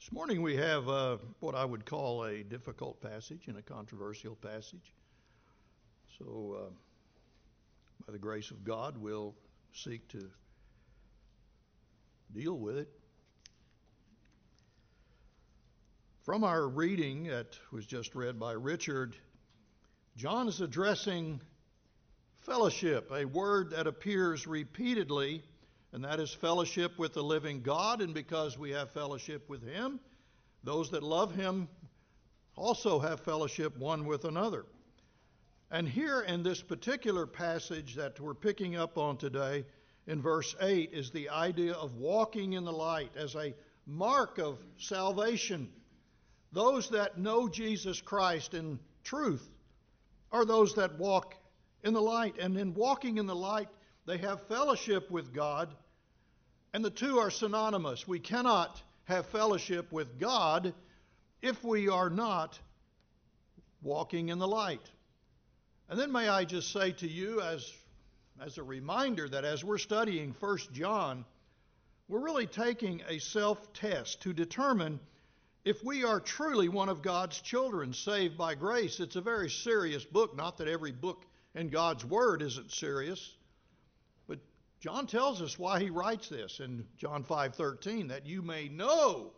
This morning we have what I would call a difficult passage and a controversial passage. So, by the grace of God, we'll seek to deal with it. From our reading that was just read by Richard, John is addressing fellowship, a word that appears repeatedly, and that is fellowship with the living God. And because we have fellowship with Him, those that love Him also have fellowship one with another. And here in this particular passage that we're picking up on today, in verse 8, is the idea of walking in the light as a mark of salvation. Those that know Jesus Christ in truth are those that walk in the light. And in walking in the light, they have fellowship with God, and the two are synonymous. We cannot have fellowship with God if we are not walking in the light. And then may I just say to you as a reminder that as we're studying 1 John, we're really taking a self-test to determine if we are truly one of God's children saved by grace. It's a very serious book. Not that every book in God's Word isn't serious, but John tells us why he writes this in John 5:13, that you may know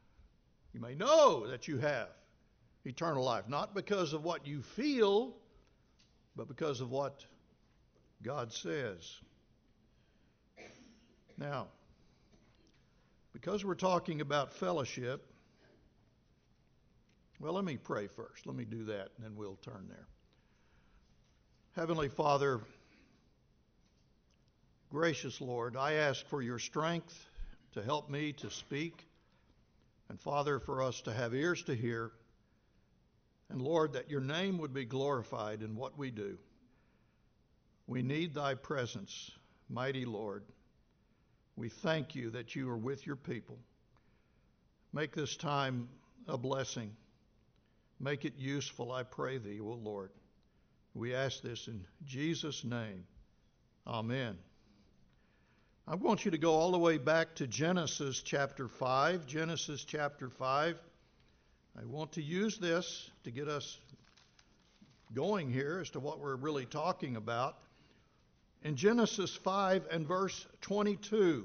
that you have eternal life, not because of what you feel, but because of what God says. Now, because we're talking about fellowship, well, let me pray first. Let me do that, and then we'll turn there. Heavenly Father, gracious Lord, I ask for your strength to help me to speak, and Father, for us to have ears to hear, and Lord, that your name would be glorified in what we do. We need thy presence, mighty Lord. We thank you that you are with your people. Make this time a blessing. Make it useful, I pray thee, O Lord. We ask this in Jesus' name. Amen. I want you to go all the way back to Genesis chapter 5. Genesis chapter 5. I want to use this to get us going here as to what we're really talking about. In Genesis 5 and verse 22,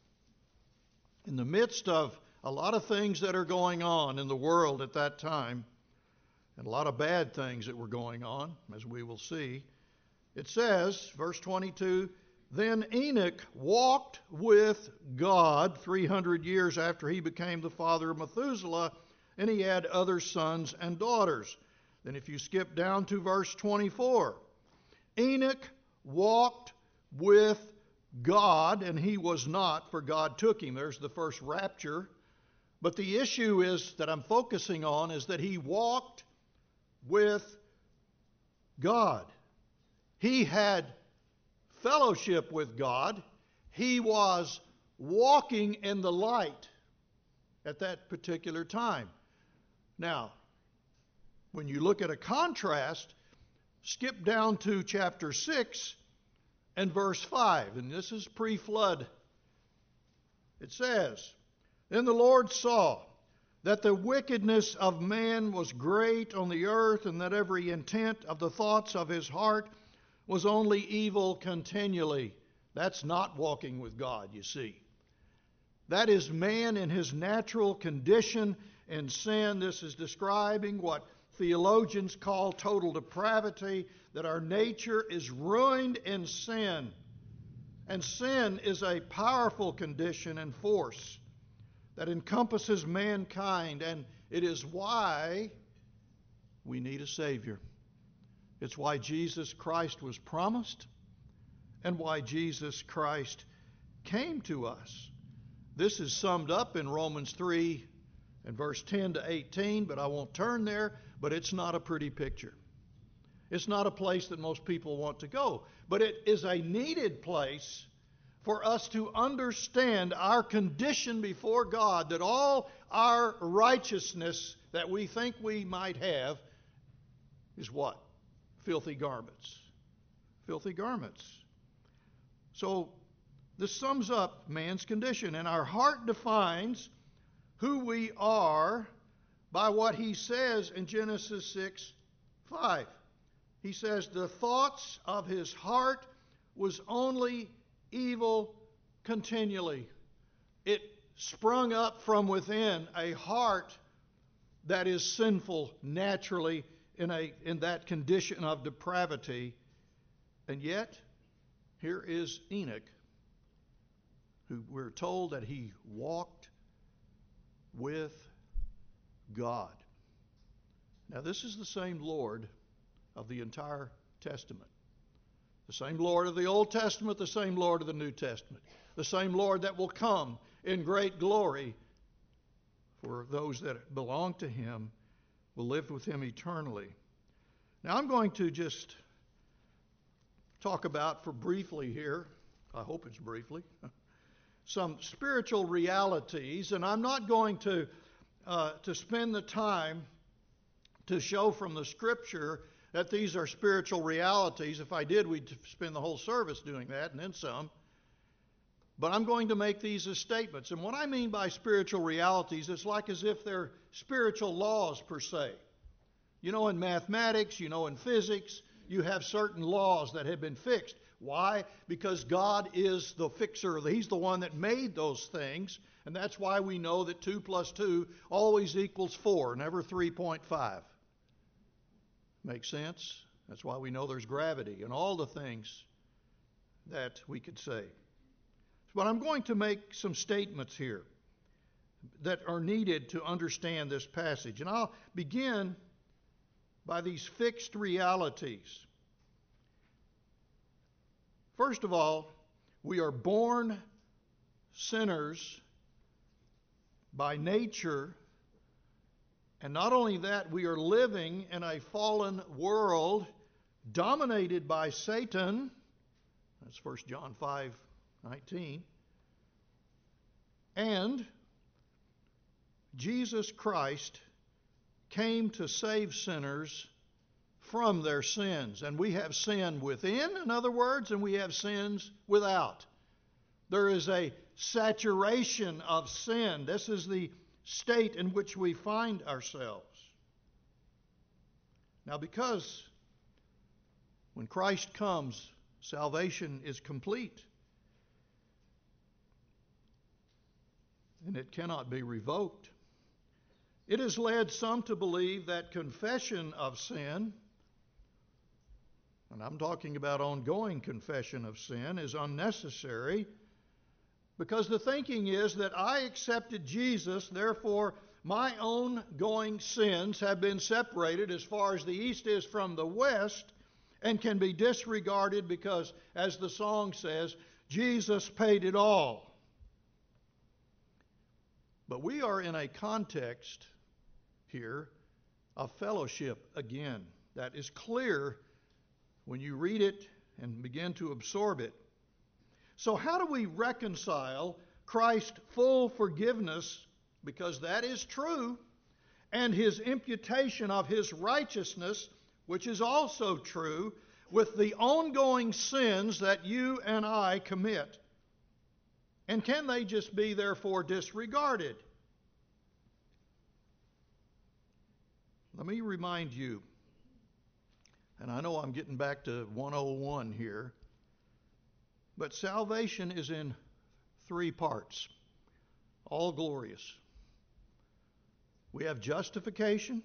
in the midst of a lot of things that are going on in the world at that time, and a lot of bad things that were going on, as we will see, it says, verse 22, then Enoch walked with God 300 years after he became the father of Methuselah, and he had other sons and daughters. Then if you skip down to verse 24, Enoch walked with God, and he was not, for God took him. There's the first rapture. But the issue is that I'm focusing on is that he walked with God. He had fellowship with God. He was walking in the light at that particular time. Now, when you look at a contrast, skip down to chapter 6 and verse 5, and this is pre-flood. It says, then the Lord saw that the wickedness of man was great on the earth, and that every intent of the thoughts of his heart was only evil continually. That's not walking with God, you see. That is man in his natural condition in sin. This is describing what theologians call total depravity, that our nature is ruined in sin. And sin is a powerful condition and force that encompasses mankind, and it is why we need a Savior. It's why Jesus Christ was promised and why Jesus Christ came to us. This is summed up in Romans 3 and verse 10 to 18, but I won't turn there, but it's not a pretty picture. It's not a place that most people want to go, but it is a needed place for us to understand our condition before God, that all our righteousness that we think we might have is what? Filthy garments. Filthy garments. So this sums up man's condition, and our heart defines who we are by what he says in Genesis 6:5. He says, the thoughts of his heart was only evil continually. It sprung up from within a heart that is sinful naturally in that condition of depravity. And yet, here is Enoch, who we're told that he walked with God. Now, this is the same Lord of the entire Testament. The same Lord of the Old Testament, the same Lord of the New Testament. The same Lord that will come in great glory for those that belong to him, will live with him eternally. Now, I'm going to just talk about for briefly here, I hope it's briefly, some spiritual realities, and I'm not going to spend the time to show from the Scripture that these are spiritual realities. If I did, we'd spend the whole service doing that and then some. But I'm going to make these as statements. And what I mean by spiritual realities, it's like as if they're spiritual laws per se. You know, in mathematics, you know, in physics, you have certain laws that have been fixed. Why? Because God is the fixer. He's the one that made those things. And that's why we know that 2 plus 2 always equals 4, never 3.5. Make sense? That's why we know there's gravity and all the things that we could say. But I'm going to make some statements here that are needed to understand this passage. And I'll begin by these fixed realities. First of all, we are born sinners by nature. And not only that, we are living in a fallen world dominated by Satan. That's 1 John 5:19. And Jesus Christ came to save sinners from their sins. And we have sin within, in other words, and we have sins without. There is a saturation of sin. This is the state in which we find ourselves. Now, because when Christ comes, salvation is complete. And it cannot be revoked. It has led some to believe that confession of sin, and I'm talking about ongoing confession of sin, is unnecessary, because the thinking is that I accepted Jesus, therefore my ongoing sins have been separated as far as the east is from the west and can be disregarded because, as the song says, Jesus paid it all. But we are in a context here of fellowship again. That is clear when you read it and begin to absorb it. So how do we reconcile Christ's full forgiveness, because that is true, and his imputation of his righteousness, which is also true, with the ongoing sins that you and I commit? And can they just be therefore disregarded? Let me remind you, and I know I'm getting back to 101 here, but salvation is in 3 parts, all glorious. We have justification,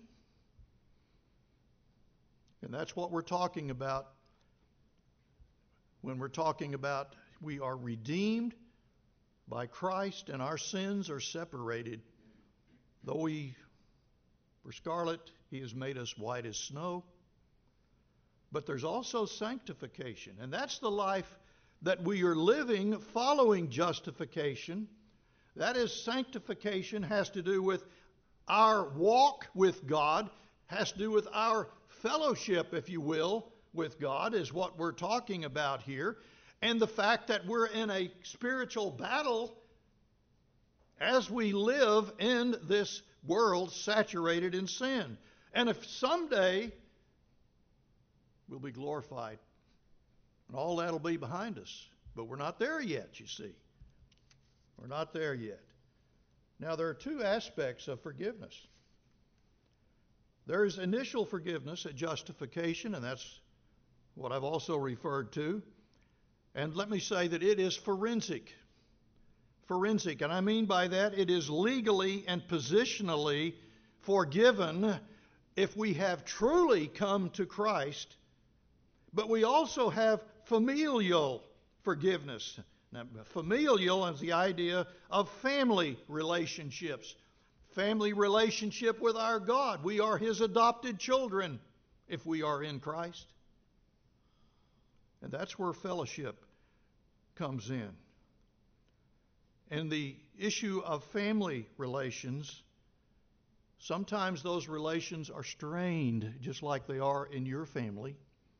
and that's what we're talking about when we're talking about we are redeemed by Christ and our sins are separated. Though we were scarlet, he has made us white as snow. But there's also sanctification, and that's the life that we are living following justification. That is, sanctification has to do with our walk with God, has to do with our fellowship, if you will, with God, is what we're talking about here. And the fact that we're in a spiritual battle as we live in this world saturated in sin. And if someday we'll be glorified, and all that'll be behind us. But we're not there yet, you see. We're not there yet. Now, there are two aspects of forgiveness. There is initial forgiveness at justification, and that's what I've also referred to. And let me say that it is forensic. Forensic, and I mean by that it is legally and positionally forgiven if we have truly come to Christ. But we also have familial forgiveness. Now, familial is the idea of family relationships. Family relationship with our God. We are His adopted children if we are in Christ. And that's where fellowship comes in. And the issue of family relations, sometimes those relations are strained, just like they are in your family.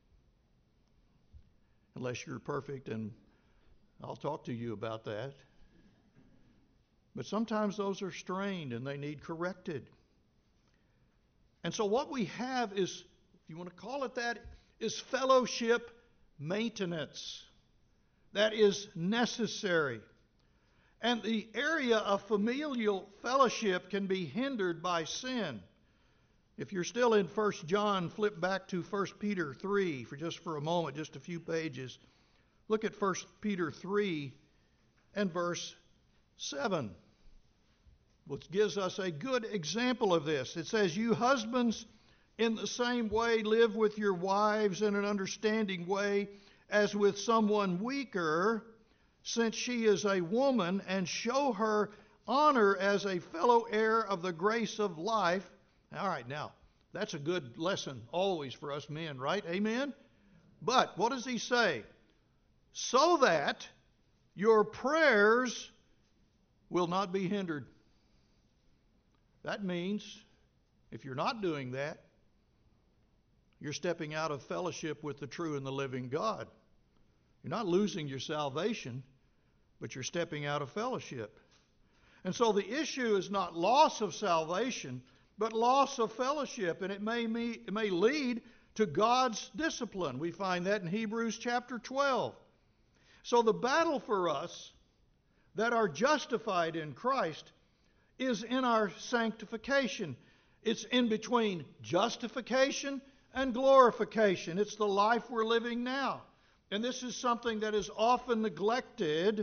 Unless you're perfect, and I'll talk to you about that. But sometimes those are strained and they need corrected. And so what we have is, if you want to call it that, is fellowship maintenance. That is necessary. And the area of familial fellowship can be hindered by sin. If you're still in 1 John, flip back to 1 Peter 3 for a moment, just a few pages. Look at 1 Peter 3 and verse 7, which gives us a good example of this. It says, "You husbands, in the same way, live with your wives in an understanding way, as with someone weaker, since she is a woman, and show her honor as a fellow heir of the grace of life." All right, now, that's a good lesson always for us men, right? Amen? But what does he say? So that your prayers will not be hindered. That means if you're not doing that, you're stepping out of fellowship with the true and the living God. You're not losing your salvation, but you're stepping out of fellowship. And so the issue is not loss of salvation, but loss of fellowship, and it may lead to God's discipline. We find that in Hebrews chapter 12. So the battle for us that are justified in Christ is in our sanctification. It's in between justification and glorification. It's the life we're living now. And this is something that is often neglected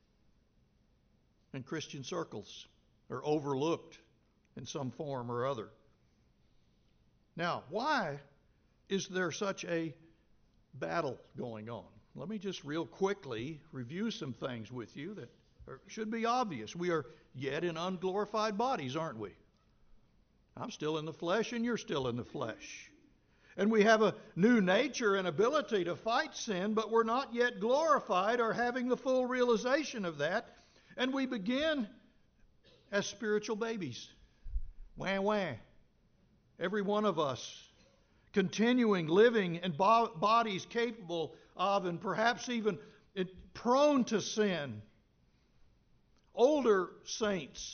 in Christian circles or overlooked in some form or other. Now, why is there such a battle going on? Let me just real quickly review some things with you that should be obvious. We are yet in unglorified bodies, aren't we? I'm still in the flesh and you're still in the flesh. And we have a new nature and ability to fight sin, but we're not yet glorified or having the full realization of that. And we begin as spiritual babies. Wah, wah. Every one of us continuing, living in bodies capable of and perhaps even prone to sin. Older saints,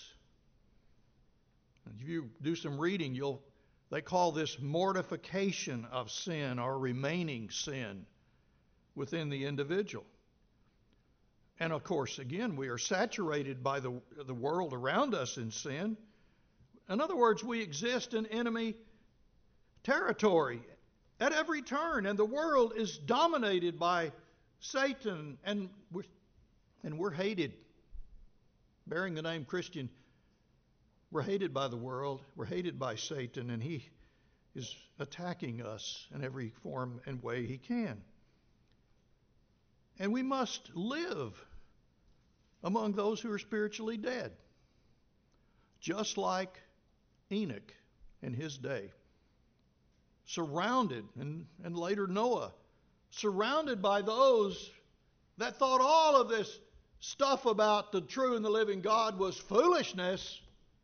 if you do some reading, they call this mortification of sin or remaining sin within the individual. And of course, again, we are saturated by the world around us in sin. In other words, we exist in enemy territory at every turn, and the world is dominated by Satan, and we're hated. Bearing the name Christian, we're hated by the world, we're hated by Satan, and he is attacking us in every form and way he can. And we must live among those who are spiritually dead, just like Enoch in his day, surrounded, and later Noah, surrounded by those that thought all of this stuff about the true and the living God was foolishness.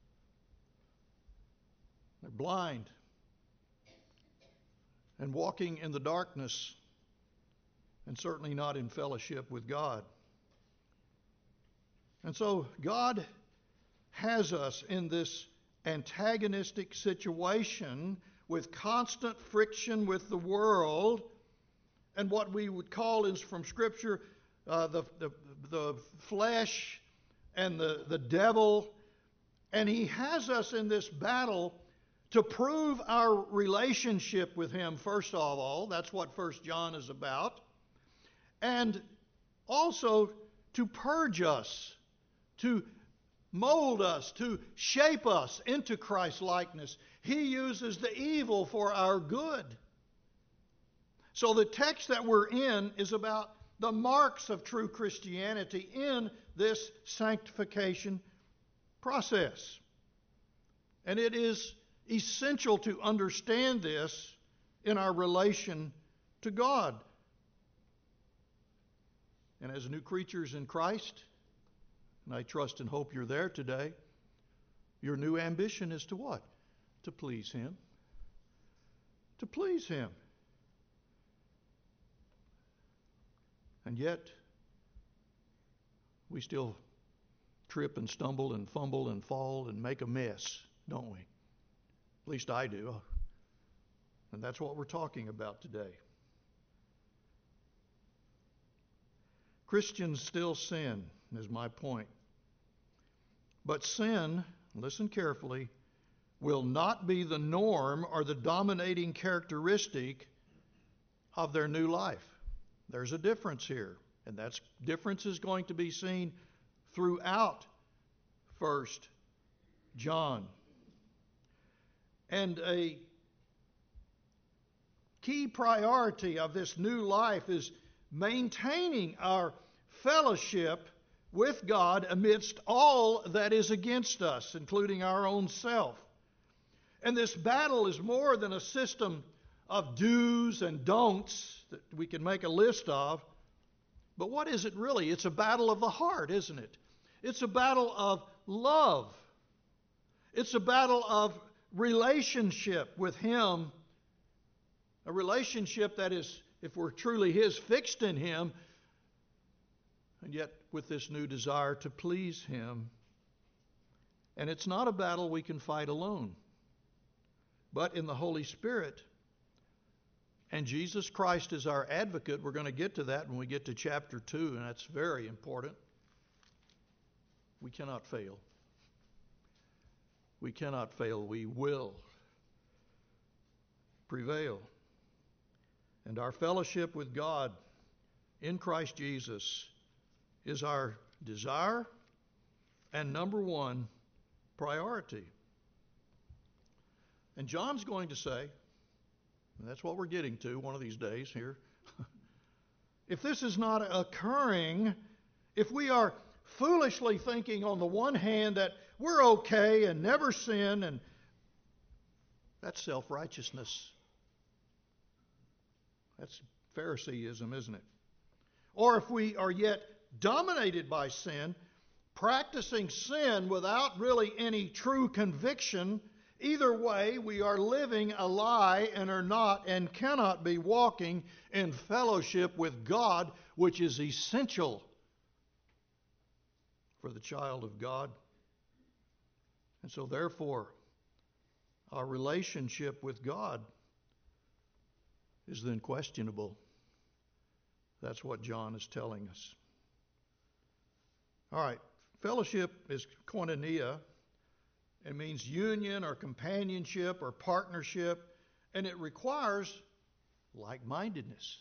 They're blind and walking in the darkness and certainly not in fellowship with God. And so God has us in this antagonistic situation with constant friction with the world and what we would call is from Scripture the flesh and the devil And He has us in this battle to prove our relationship with Him, first of all. That's what 1 John is about. And also to purge us, to mold us, to shape us into Christ's likeness. He uses the evil for our good. So the text that we're in is about the marks of true Christianity in this sanctification process. And it is essential to understand this in our relation to God. And as new creatures in Christ, and I trust and hope you're there today, your new ambition is to what? To please Him. To please Him. And yet, we still trip and stumble and fumble and fall and make a mess, don't we? At least I do. And that's what we're talking about today. Christians still sin, is my point. But sin, listen carefully, will not be the norm or the dominating characteristic of their new life. There's a difference here, and that difference is going to be seen throughout 1 John. And a key priority of this new life is maintaining our fellowship with God amidst all that is against us, including our own self. And this battle is more than a system of do's and don'ts that we can make a list of. But what is it really? It's a battle of the heart, isn't it? It's a battle of love. It's a battle of relationship with Him. A relationship that is, if we're truly His, fixed in Him, and yet with this new desire to please Him. And it's not a battle we can fight alone, but in the Holy Spirit. And Jesus Christ is our advocate. We're going to get to that when we get to chapter 2, and that's very important. We cannot fail. We cannot fail. We will prevail. And our fellowship with God in Christ Jesus is our desire and number one priority. And John's going to say, and that's what we're getting to one of these days here, if this is not occurring, if we are foolishly thinking on the one hand that we're okay and never sin, and that's self-righteousness. That's Phariseeism, isn't it? Or if we are yet dominated by sin, practicing sin without really any true conviction, either way, we are living a lie and are not and cannot be walking in fellowship with God, which is essential for the child of God. And so therefore, our relationship with God is then questionable. That's what John is telling us. All right, fellowship is koinonia. It means union or companionship or partnership, and it requires like-mindedness.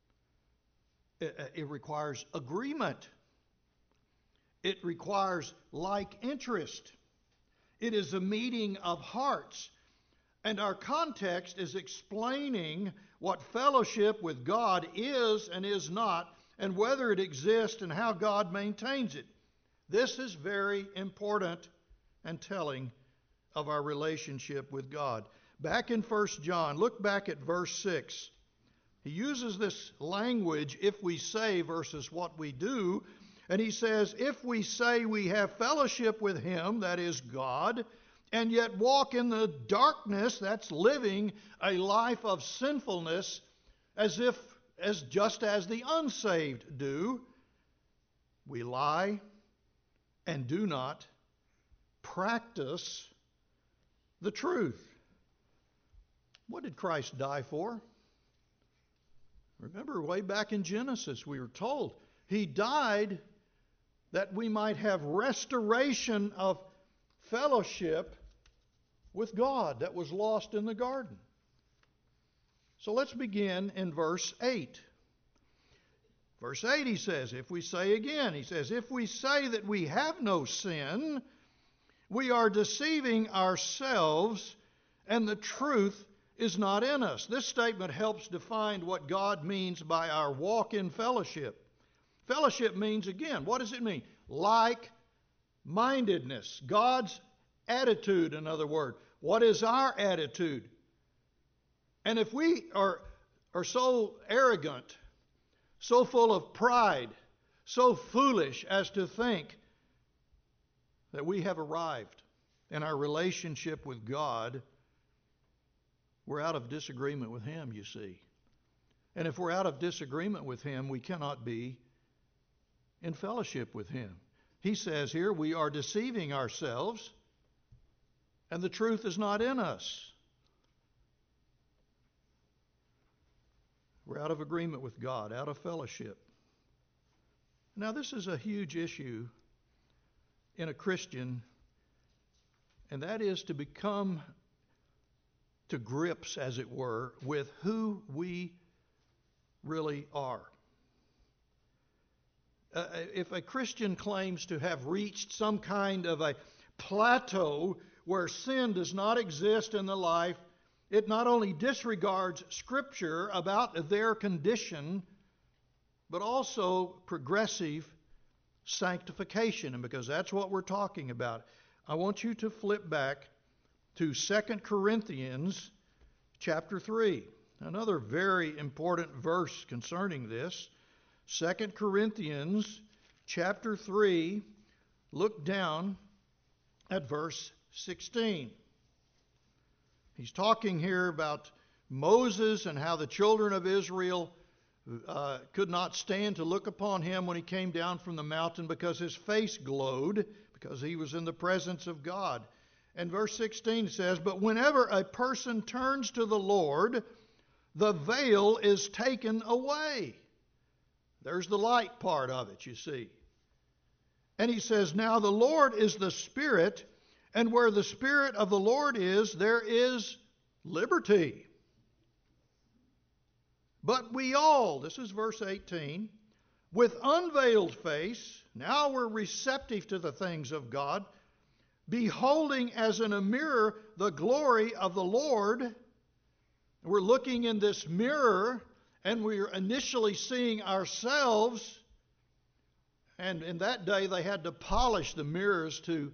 It requires agreement. It requires like interest. It is a meeting of hearts. And our context is explaining what fellowship with God is and is not, and whether it exists and how God maintains it. This is very important and telling of our relationship with God. Back in 1 John, look back at verse 6. He uses this language, if we say versus what we do, and he says, if we say we have fellowship with Him, that is God, and yet walk in the darkness, that's living a life of sinfulness, just as the unsaved do, we lie and do not practice the truth. What did Christ die for? Remember, way back in Genesis, we were told He died that we might have restoration of fellowship with God that was lost in the garden. So let's begin in verse 8. Verse 8 he says, if we say that we have no sin, we are deceiving ourselves and the truth is not in us. This statement helps define what God means by our walk in fellowship. Fellowship means, again, what does it mean? Like-mindedness. God's attitude, in other words. What is our attitude? And if we are so arrogant, so full of pride, so foolish as to think that we have arrived in our relationship with God, we're out of disagreement with Him, you see. And if we're out of disagreement with Him, we cannot be in fellowship with Him. He says here, we are deceiving ourselves, and the truth is not in us. We're out of agreement with God, out of fellowship. Now, this is a huge issue in a Christian, and that is to become to grips, as it were, with who we really are. If a Christian claims to have reached some kind of a plateau where sin does not exist in the life, it not only disregards Scripture about their condition, but also progressive sanctification. And because that's what we're talking about, I want you to flip back to 2 Corinthians chapter 3. Another very important verse concerning this. 2 Corinthians chapter 3, look down at verse 16. He's talking here about Moses and how the children of Israel could not stand to look upon him when he came down from the mountain because his face glowed, because he was in the presence of God. And verse 16 says, but whenever a person turns to the Lord, the veil is taken away. There's the light part of it, you see. And he says, now the Lord is the Spirit, and where the Spirit of the Lord is, there is liberty. But we all, this is verse 18, with unveiled face, now we're receptive to the things of God, beholding as in a mirror the glory of the Lord. We're looking in this mirror, and we're initially seeing ourselves. And in that day, they had to polish the mirrors to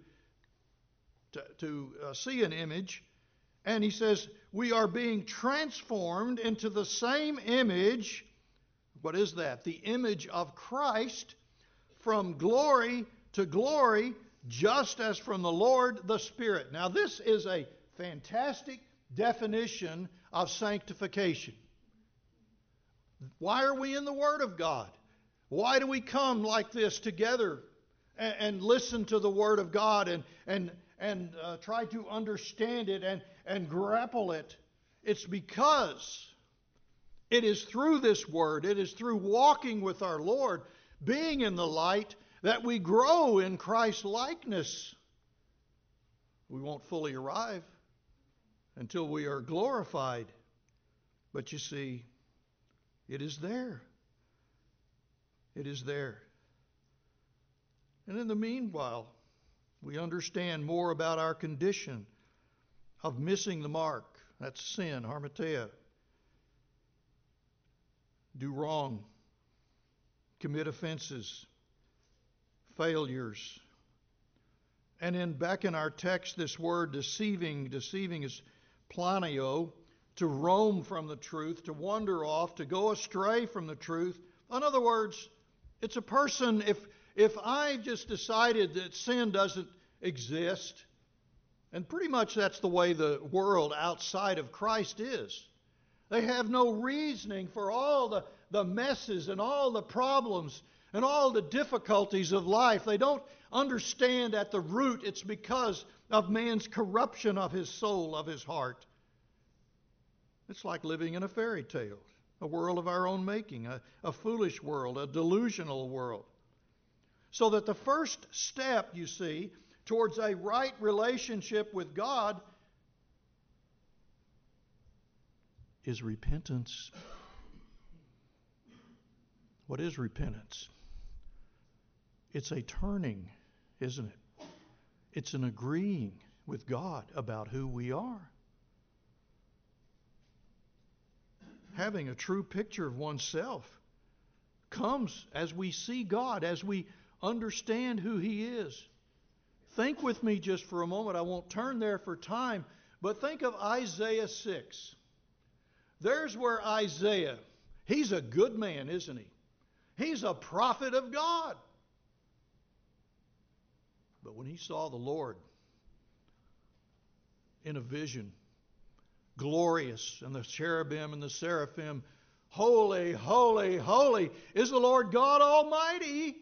see an image. And he says, we are being transformed into the same image. What is that? The image of Christ, from glory to glory, just as from the Lord the Spirit. Now, this is a fantastic definition of sanctification. Why are we in the Word of God? Why do we come like this together and listen to the Word of God and try to understand it and grapple it? It's because it is through this Word, it is through walking with our Lord, being in the light, that we grow in Christ's likeness. We won't fully arrive until we are glorified. But you see, it is there. It is there. And in the meanwhile, we understand more about our condition of missing the mark. That's sin, hamartia. Do wrong, commit offenses, failures. And back in our text, this word deceiving is planio, to roam from the truth, to wander off, to go astray from the truth. In other words, it's a person, if I just decided that sin doesn't exist, and pretty much that's the way the world outside of Christ is. They have no reasoning for all the messes and all the problems and all the difficulties of life. They don't understand at the root it's because of man's corruption of his soul, of his heart. It's like living in a fairy tale, a world of our own making, a foolish world, a delusional world. So that the first step, you see, towards a right relationship with God is repentance. What is repentance? It's a turning, isn't it? It's an agreeing with God about who we are. Having a true picture of oneself comes as we see God, as we understand who He is. Think with me just for a moment. I won't turn there for time, but think of Isaiah 6. There's where Isaiah, he's a good man, isn't he? He's a prophet of God. But when he saw the Lord in a vision, glorious, and the cherubim and the seraphim, holy, holy, holy is the Lord God Almighty.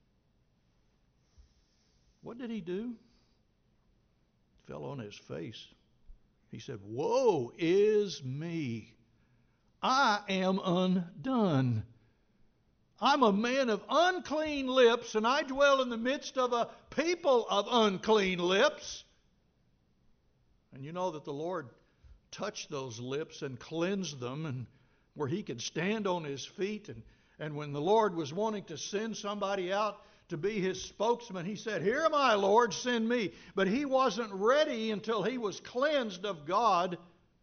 What did he do? He fell on his face. He said, "Woe is me. I am undone. I'm a man of unclean lips, and I dwell in the midst of a people of unclean lips." And you know that the Lord touched those lips and cleansed them, and where he could stand on his feet. And when the Lord was wanting to send somebody out to be his spokesman, he said, "Here am I, Lord, send me." But he wasn't ready until he was cleansed of God.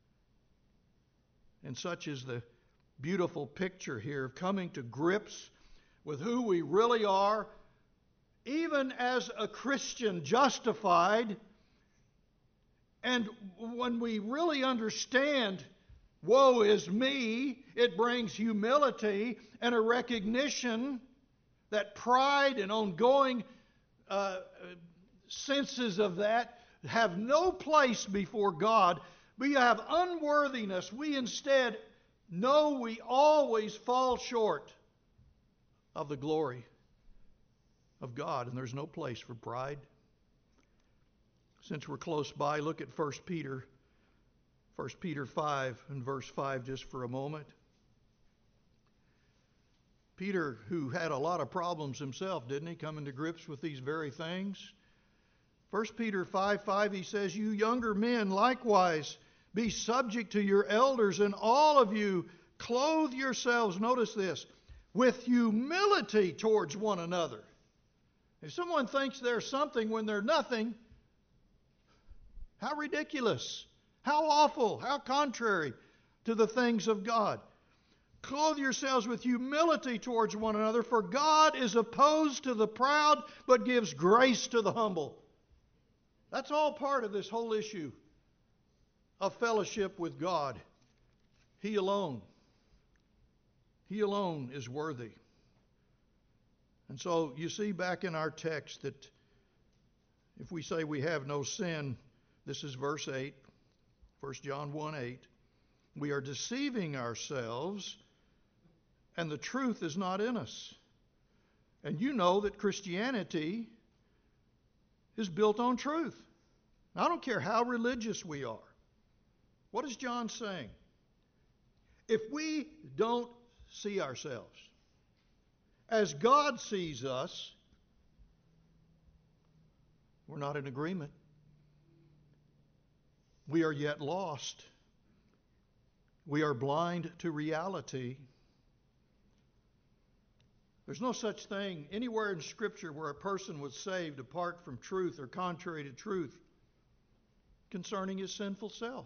And such is the beautiful picture here of coming to grips with who we really are, even as a Christian, justified. And when we really understand, woe is me, it brings humility and a recognition that pride and ongoing senses of that have no place before God. We have unworthiness. We instead know we always fall short of the glory of God, and there's no place for pride. Since we're close by, look at 1 Peter 5 and verse 5 just for a moment. Peter, who had a lot of problems himself, didn't he, coming to grips with these very things? 1 Peter 5:5, he says, "You younger men likewise be subject to your elders, and all of you clothe yourselves," notice this, "with humility towards one another." If someone thinks they're something when they're nothing, how ridiculous, how awful, how contrary to the things of God. "Clothe yourselves with humility towards one another, for God is opposed to the proud, but gives grace to the humble." That's all part of this whole issue of fellowship with God. He alone is worthy. And so you see back in our text that if we say we have no sin, this is verse 8, 1 John 1:8, we are deceiving ourselves and the truth is not in us. And you know that Christianity is built on truth. Now, I don't care how religious we are. What is John saying? If we don't see ourselves as God sees us, we're not in agreement. We are yet lost. We are blind to reality. There's no such thing anywhere in Scripture where a person was saved apart from truth or contrary to truth concerning his sinful self.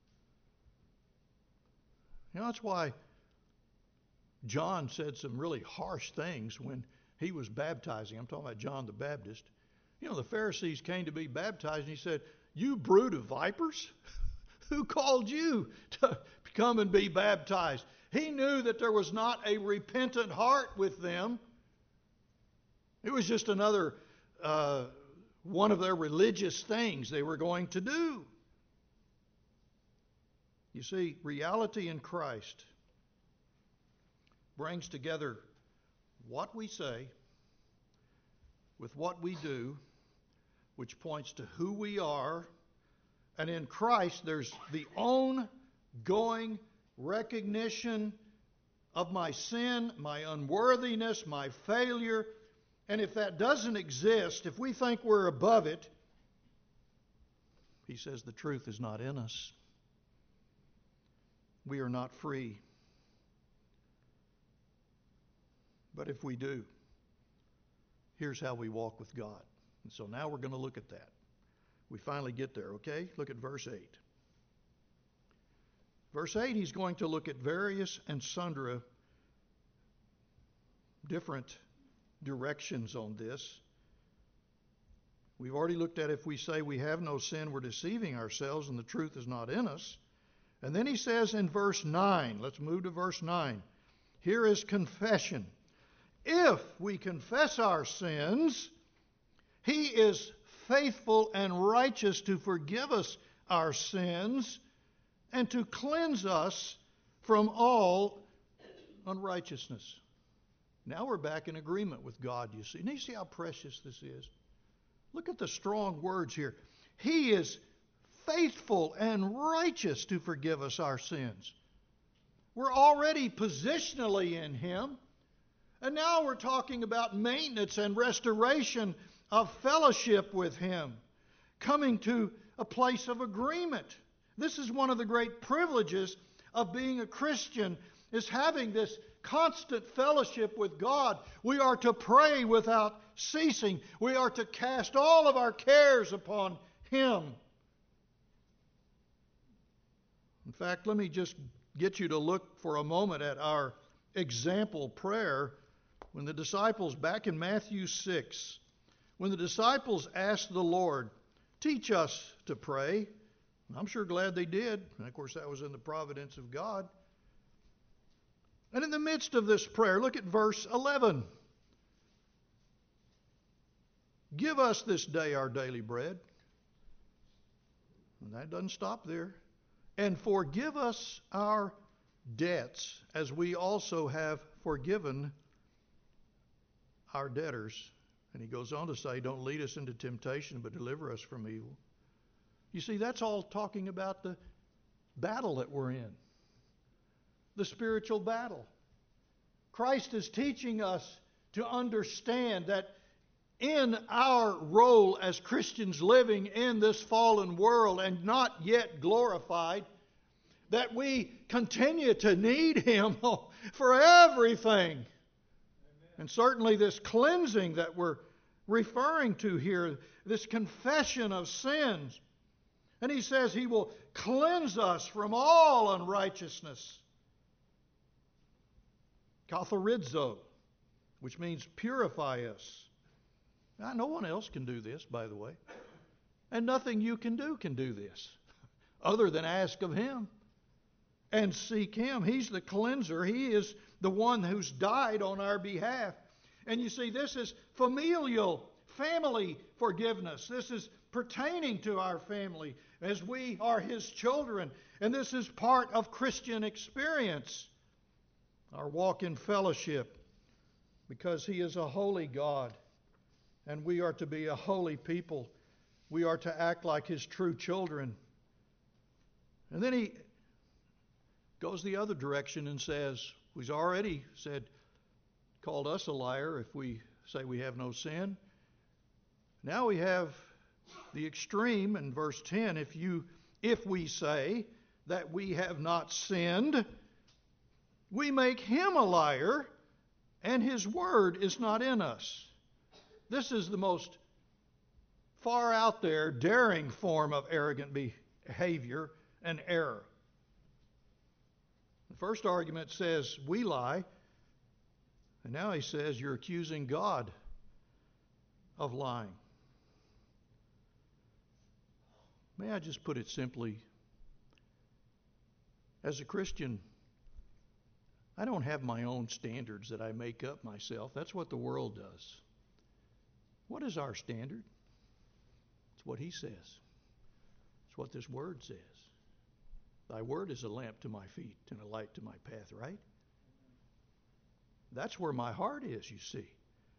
You know, that's why John said some really harsh things when he was baptizing. I'm talking about John the Baptist. You know, the Pharisees came to be baptized and he said, "You brood of vipers, who called you to come and be baptized?" He knew that there was not a repentant heart with them. It was just another one of their religious things they were going to do. You see, reality in Christ brings together what we say with what we do, which points to who we are. And in Christ, there's the ongoing recognition of my sin, my unworthiness, my failure. And if that doesn't exist, if we think we're above it, He says the truth is not in us. We are not free. But if we do, here's how we walk with God. And so now we're going to look at that. We finally get there, okay? Look at verse 8. Verse 8, he's going to look at various and sundry different directions on this. We've already looked at if we say we have no sin, we're deceiving ourselves and the truth is not in us. And then he says in verse 9, let's move to verse 9. Here is confession. If we confess our sins, He is faithful and righteous to forgive us our sins and to cleanse us from all unrighteousness. Now we're back in agreement with God, you see. And you see how precious this is? Look at the strong words here. He is faithful and righteous to forgive us our sins. We're already positionally in Him. And now we're talking about maintenance and restoration of fellowship with Him. Coming to a place of agreement. This is one of the great privileges of being a Christian, is having this constant fellowship with God. We are to pray without ceasing. We are to cast all of our cares upon Him. In fact, let me just get you to look for a moment at our example prayer when the disciples, back in Matthew 6, when the disciples asked the Lord, teach us to pray. I'm sure glad they did. And of course, that was in the providence of God. And in the midst of this prayer, look at verse 11. Give us this day our daily bread. And that doesn't stop there. And forgive us our debts as we also have forgiven our debtors. And he goes on to say, don't lead us into temptation, but deliver us from evil. You see, that's all talking about the battle that we're in. The spiritual battle. Christ is teaching us to understand that in our role as Christians living in this fallen world and not yet glorified, that we continue to need Him for everything. Amen. And certainly this cleansing that we're referring to here, this confession of sins. And He says He will cleanse us from all unrighteousness. Katharizo, which means purify us. Now, no one else can do this, by the way. And nothing you can do this, other than ask of Him and seek Him. He's the cleanser. He is the one who's died on our behalf. And you see, this is familial, family forgiveness. This is pertaining to our family as we are His children. And this is part of Christian experience. Our walk in fellowship, because He is a holy God and we are to be a holy people. We are to act like His true children. And then He goes the other direction and says, He's already said, called us a liar if we say we have no sin. Now we have the extreme in verse 10. If we say that we have not sinned, we make Him a liar, and His word is not in us. This is the most far out there, daring form of arrogant behavior and error. The first argument says we lie, and now he says you're accusing God of lying. May I just put it simply? As a Christian, I don't have my own standards that I make up myself. That's what the world does. What is our standard? It's what He says. It's what this Word says. Thy Word is a lamp to my feet and a light to my path, right? That's where my heart is, you see.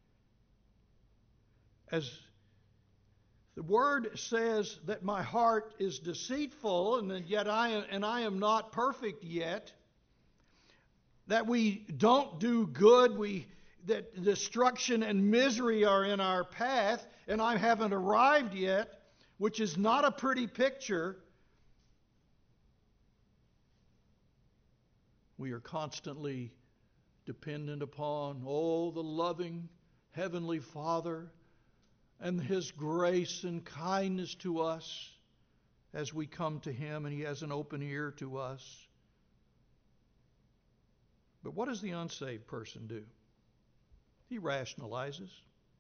As the Word says that my heart is deceitful and that yet I am not perfect yet, that we don't do good, that destruction and misery are in our path, and I haven't arrived yet. which is not a pretty picture, we are constantly dependent upon, the loving Heavenly Father and His grace and kindness to us as we come to Him, and He has an open ear to us. But what does the unsaved person do? He rationalizes.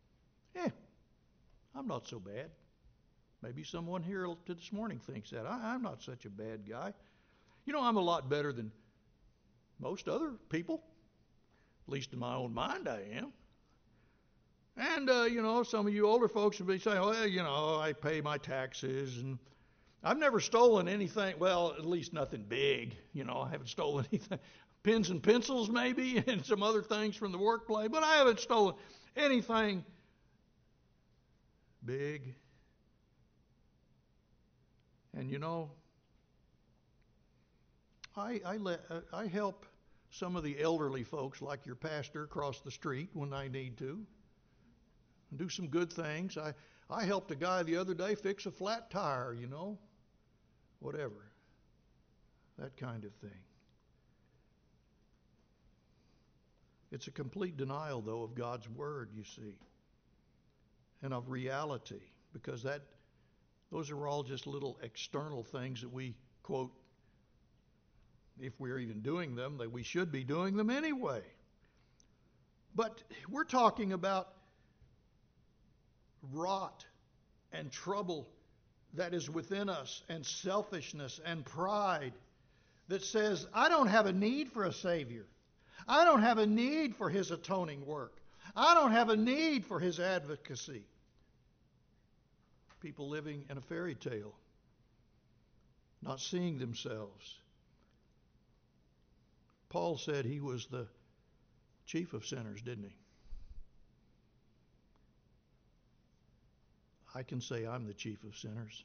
I'm not so bad. Maybe someone here this morning thinks that. I'm not such a bad guy. I'm a lot better than most other people. At least in my own mind I am. And, some of you older folks will be saying, I pay my taxes, and I've never stolen anything. Well, at least nothing big. I haven't stolen anything. Pens and pencils maybe, and some other things from the workplace, but I haven't stolen anything big. And I help some of the elderly folks, like your pastor, across the street when I need to, and do some good things. I helped a guy the other day fix a flat tire, whatever, that kind of thing. It's a complete denial, though, of God's Word, you see, and of reality, because those are all just little external things that we quote. If we're even doing them, that we should be doing them anyway. But we're talking about rot and trouble that is within us, and selfishness and pride that says, I don't have a need for a Savior. I don't have a need for His atoning work. I don't have a need for His advocacy. People living in a fairy tale, not seeing themselves. Paul said he was the chief of sinners, didn't he? I can say I'm the chief of sinners.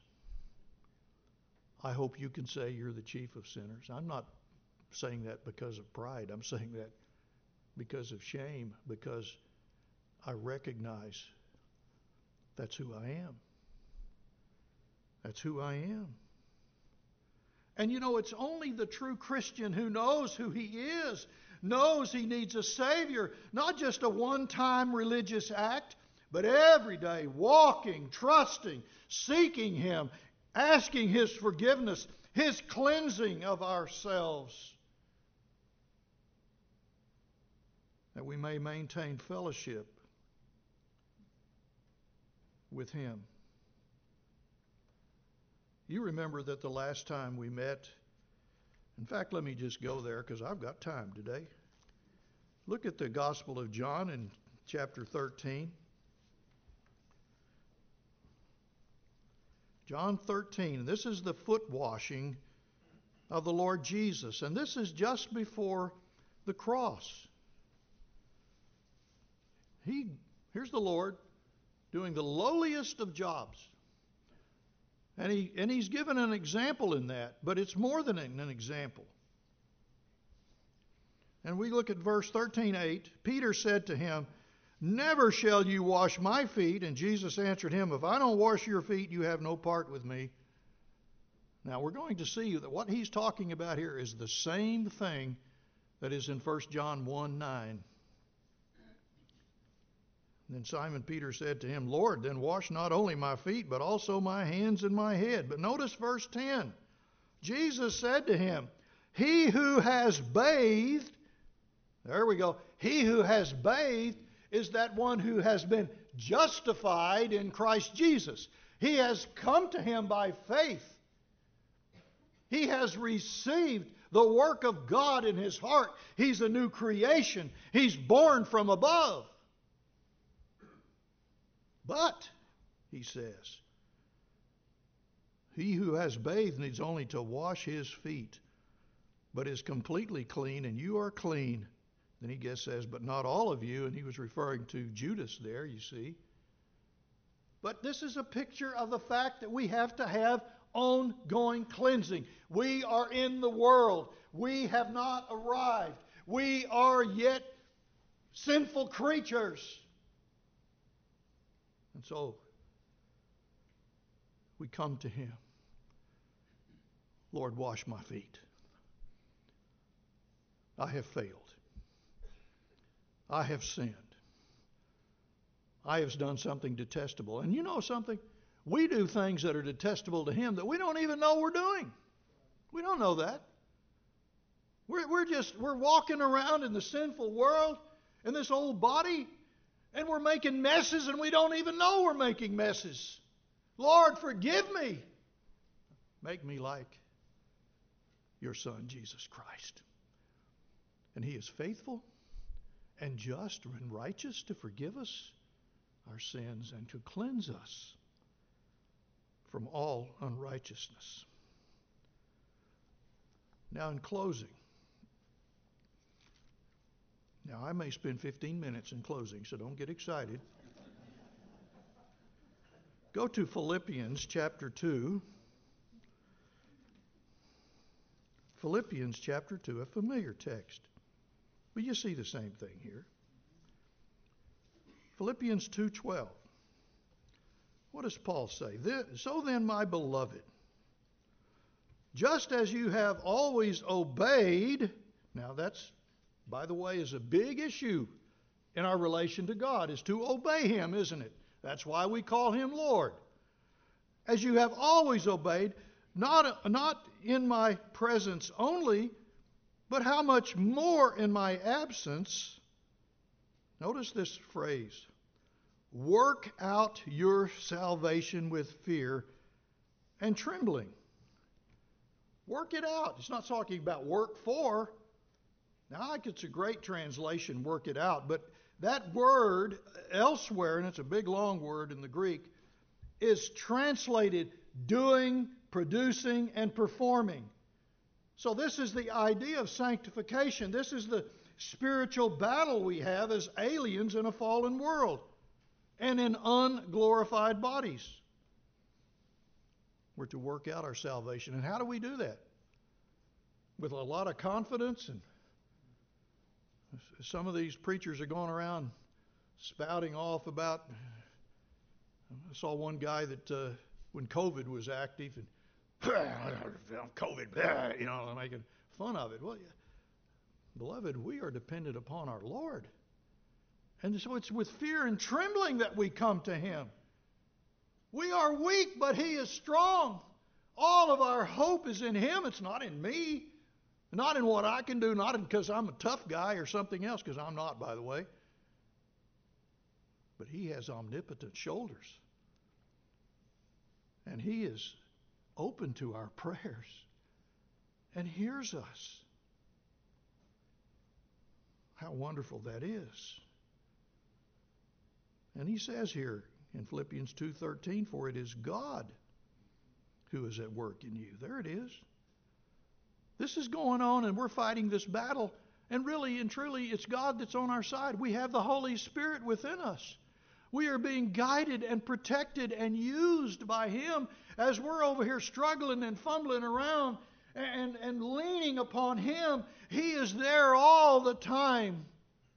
I hope you can say you're the chief of sinners. I'm not saying that because of pride. I'm saying that because of shame, because I recognize that's who I am. That's who I am. And it's only the true Christian who knows who he is, knows he needs a Savior, not just a one-time religious act, but every day walking, trusting, seeking Him, asking His forgiveness, His cleansing of ourselves, that we may maintain fellowship with Him. You remember that the last time we met, in fact, let me just go there because I've got time today. Look at the Gospel of John in chapter 13. John 13. This is the foot washing of the Lord Jesus. And this is just before the cross. Here's the Lord doing the lowliest of jobs. And he's given an example in that, but it's more than an example. And we look at verse 13:8. Peter said to him, "Never shall you wash my feet." And Jesus answered him, "If I don't wash your feet, you have no part with me." Now we're going to see that what he's talking about here is the same thing that is in 1 John 1:9. Then Simon Peter said to him, "Lord, then wash not only my feet, but also my hands and my head." But notice verse 10. Jesus said to him, "He who has bathed," there we go, "he who has bathed is that one who has been justified in Christ Jesus." He has come to Him by faith. He has received the work of God in his heart. He's a new creation. He's born from above. But, he says, he who has bathed needs only to wash his feet, but is completely clean, and you are clean. Then he says, but not all of you, and he was referring to Judas there, you see. But this is a picture of the fact that we have to have ongoing cleansing. We are in the world. We have not arrived. We are yet sinful creatures. And so we come to Him. Lord, wash my feet. I have failed. I have sinned. I have done something detestable. And you know something? We do things that are detestable to Him that we don't even know we're doing. We don't know that. We're walking around in the sinful world in this old body, and we're making messes, and we don't even know we're making messes. Lord, forgive me. Make me like your Son, Jesus Christ. And He is faithful and just and righteous to forgive us our sins and to cleanse us from all unrighteousness. Now, in closing, I may spend 15 minutes in closing, so don't get excited. Go to Philippians chapter 2. Philippians chapter 2, a familiar text. But you see the same thing here. Philippians 2:12. What does Paul say? So then, my beloved, just as you have always obeyed, now that's, by the way, is a big issue in our relation to God, is to obey Him, isn't it? That's why we call Him Lord. As you have always obeyed, not in my presence only, but how much more in my absence. Notice this phrase. Work out your salvation with fear and trembling. Work it out. It's not talking about work for. Now, I think it's a great translation, work it out. But that word elsewhere, and it's a big long word in the Greek, is translated doing, producing, and performing. So this is the idea of sanctification. This is the spiritual battle we have as aliens in a fallen world and in unglorified bodies. We're to work out our salvation. And how do we do that? With a lot of confidence. And some of these preachers are going around spouting off about, I saw one guy that when COVID was active, and COVID, making fun of it. Well, beloved, we are dependent upon our Lord. And so it's with fear and trembling that we come to Him. We are weak, but He is strong. All of our hope is in Him. It's not in me. Not in what I can do, not because I'm a tough guy or something else, because I'm not, by the way. But He has omnipotent shoulders. And He is open to our prayers and hears us. How wonderful that is. And He says here in Philippians 2:13, for it is God who is at work in you. There it is. This is going on, and we're fighting this battle. And really and truly, it's God that's on our side. We have the Holy Spirit within us. We are being guided and protected and used by Him as we're over here struggling and fumbling around and leaning upon Him. He is there all the time.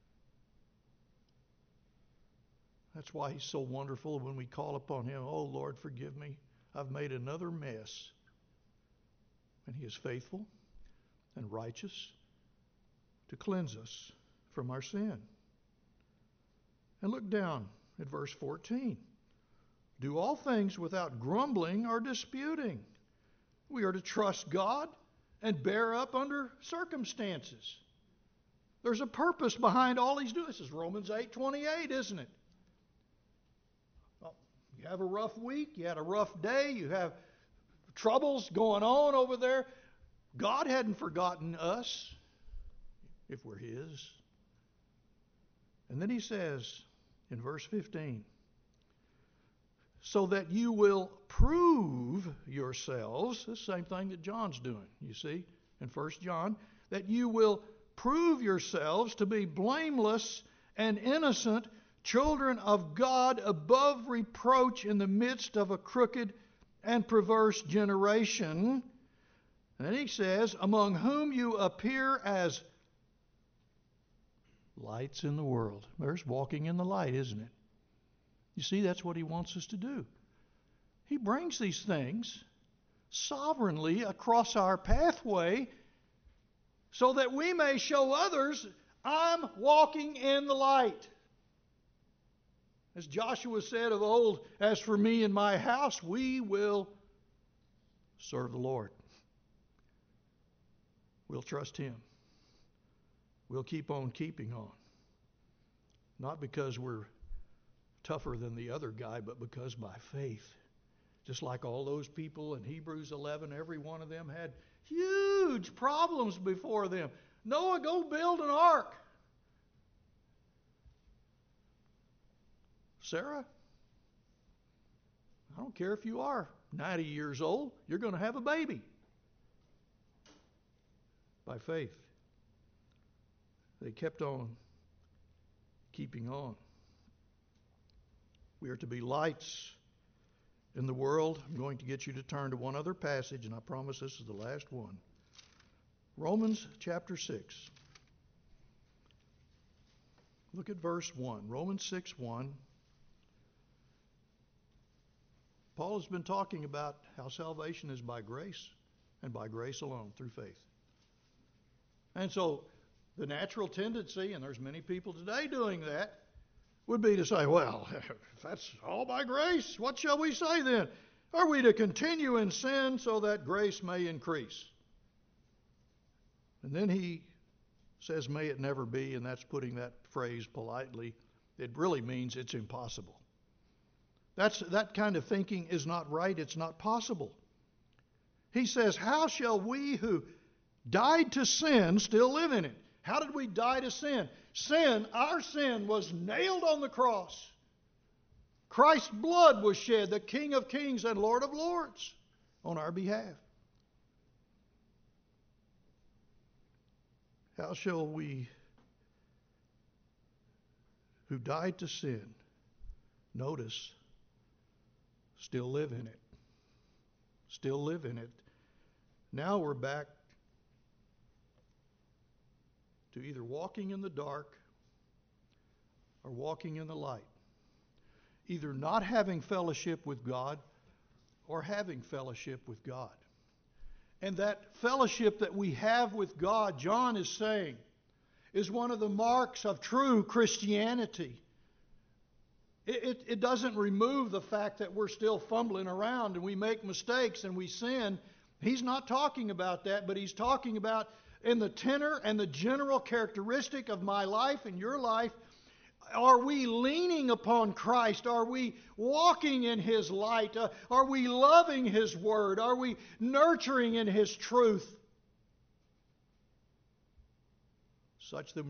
That's why He's so wonderful when we call upon Him. Oh, Lord, forgive me. I've made another mess. And He is faithful and righteous to cleanse us from our sin. And look down at verse 14. Do all things without grumbling or disputing. We are to trust God and bear up under circumstances. There's a purpose behind all He's doing. This is Romans 8:28, isn't it? Well, you have a rough week, you had a rough day, you have troubles going on over there. God hadn't forgotten us if we're His. And then He says in verse 15, so that you will prove yourselves, the same thing that John's doing, you see, in 1 John, that you will prove yourselves to be blameless and innocent, children of God above reproach in the midst of a crooked and perverse generation. And He says, among whom you appear as lights in the world. There's walking in the light, isn't it? You see, that's what He wants us to do. He brings these things sovereignly across our pathway so that we may show others, I'm walking in the light. As Joshua said of old, as for me and my house, we will serve the Lord. We'll trust Him. We'll keep on keeping on. Not because we're tougher than the other guy, but because by faith. Just like all those people in Hebrews 11, every one of them had huge problems before them. Noah, go build an ark. Sarah, I don't care if you are 90 years old, you're going to have a baby. By faith, they kept on keeping on. We are to be lights in the world. I'm going to get you to turn to one other passage, and I promise this is the last one. Romans chapter 6. Look at verse 1. Romans 6:1. Paul has been talking about how salvation is by grace and by grace alone, through faith. And so the natural tendency, and there's many people today doing that, would be to say, well, if that's all by grace, what shall we say then? Are we to continue in sin so that grace may increase? And then he says, may it never be, and that's putting that phrase politely. It really means it's impossible. That kind of thinking is not right. It's not possible. He says, how shall we who died to sin still live in it? How did we die to sin? Our sin was nailed on the cross. Christ's blood was shed, the King of Kings and Lord of Lords, on our behalf. How shall we who died to sin, notice, still live in it? Still live in it. Now we're back to either walking in the dark or walking in the light. Either not having fellowship with God or having fellowship with God. And that fellowship that we have with God, John is saying, is one of the marks of true Christianity. It doesn't remove the fact that we're still fumbling around and we make mistakes and we sin. He's not talking about that, but he's talking about in the tenor and the general characteristic of my life and your life. Are we leaning upon Christ? Are we walking in His light? Are we loving His Word? Are we nurturing in His truth? Such that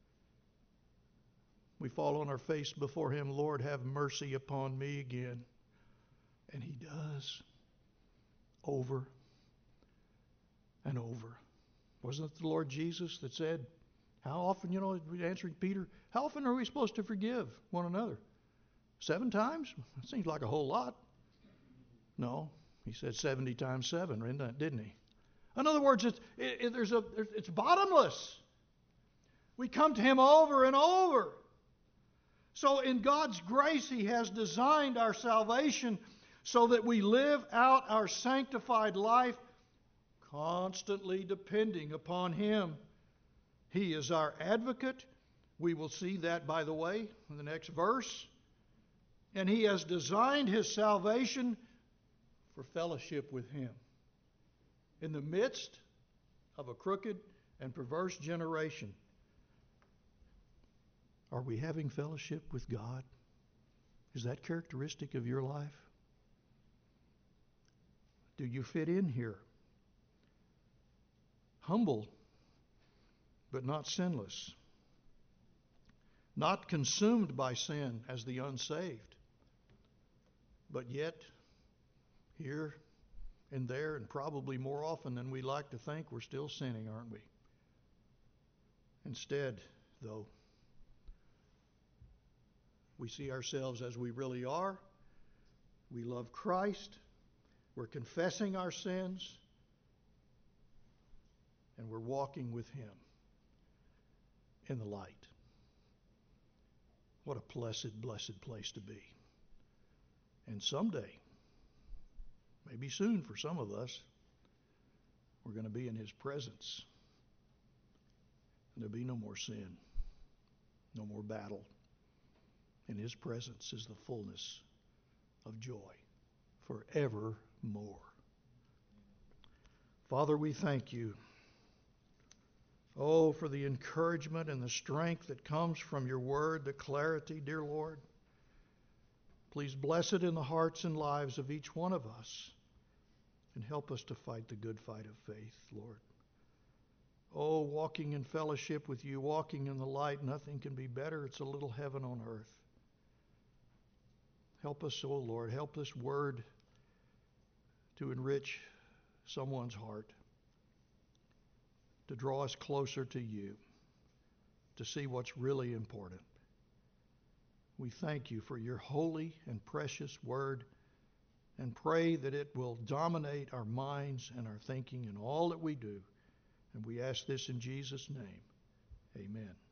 we fall on our face before Him, Lord, have mercy upon me again. And He does. Over and over. Wasn't it the Lord Jesus that said, how often, answering Peter, how often are we supposed to forgive one another? 7 times? That seems like a whole lot. No, He said 70 times 7, didn't He? In other words, it's bottomless. We come to Him over and over. So in God's grace, He has designed our salvation so that we live out our sanctified life constantly depending upon Him. He is our advocate. We will see that, by the way, in the next verse. And He has designed His salvation for fellowship with Him. In the midst of a crooked and perverse generation, are we having fellowship with God? Is that characteristic of your life? Do you fit in here? Humble, but not sinless. Not consumed by sin as the unsaved, but yet here and there, and probably more often than we like to think, we're still sinning, aren't we? Instead, though, we see ourselves as we really are. We love Christ. We're confessing our sins. And we're walking with Him in the light. What a blessed, blessed place to be. And someday, maybe soon for some of us, we're going to be in His presence. And there'll be no more sin, no more battle. In His presence is the fullness of joy forevermore. Father, we thank You. Oh, for the encouragement and the strength that comes from Your word, the clarity, dear Lord. Please bless it in the hearts and lives of each one of us and help us to fight the good fight of faith, Lord. Oh, walking in fellowship with You, walking in the light, nothing can be better. It's a little heaven on earth. Help us, oh Lord, help this word to enrich someone's heart, to draw us closer to You, to see what's really important. We thank You for Your holy and precious word and pray that it will dominate our minds and our thinking in all that we do. And we ask this in Jesus' name. Amen.